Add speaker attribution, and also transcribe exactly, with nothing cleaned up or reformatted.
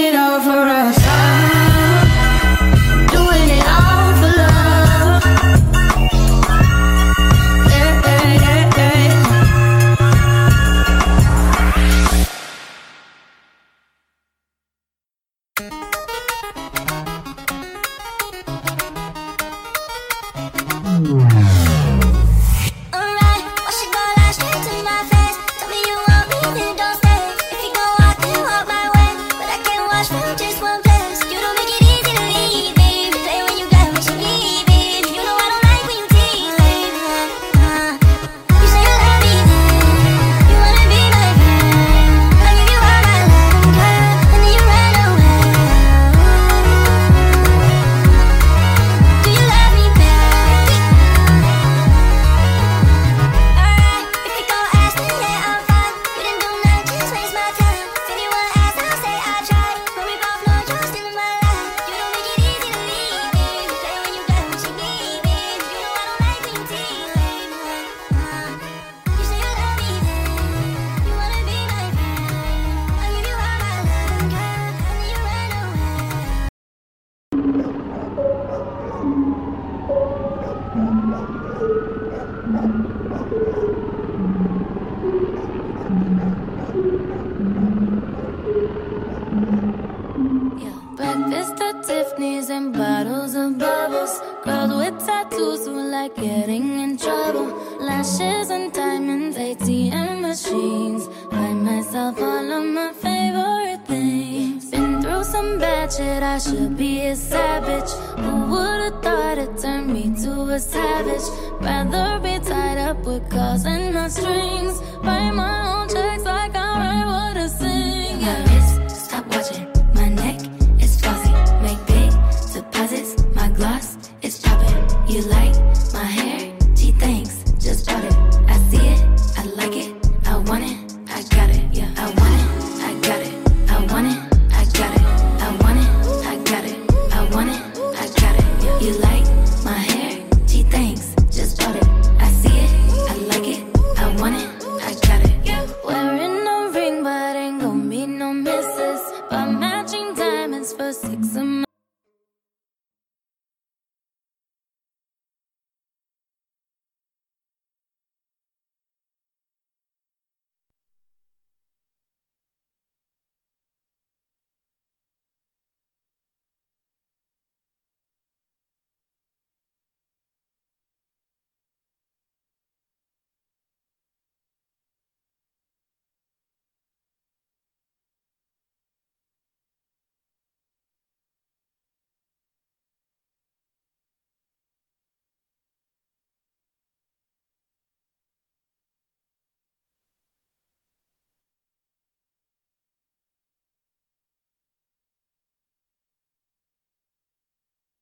Speaker 1: it all for us. I'm doing it all for love. Yeah, yeah, yeah, yeah.
Speaker 2: Breakfast at Tiffany's and bottles of bubbles. Girls with tattoos who like getting in trouble. Lashes and diamonds, A T M machines. Buy myself all of my favorite things. Been through some bad shit, I should be a savage. Who would've thought it turned me to a savage? Rather be tied up with calls and not strings. Write my own checks like I write what I sing. Yeah, wrist, stop watching. My neck is fuzzy. Make big deposits. My gloss is popping. You like my hair? Gee, thanks. Just bought it. I see it. I like it. I want it. I got it. Yeah, I want it. I got it. I want it. I got it. I want it. I got it. I want it. I got it. Yeah. You like my hair? Gee, thanks. Just bought it. I see it. I like it. I want it. I got it. Yeah. Wearing a ring, but ain't gon' be no misses. But matching diamonds for six of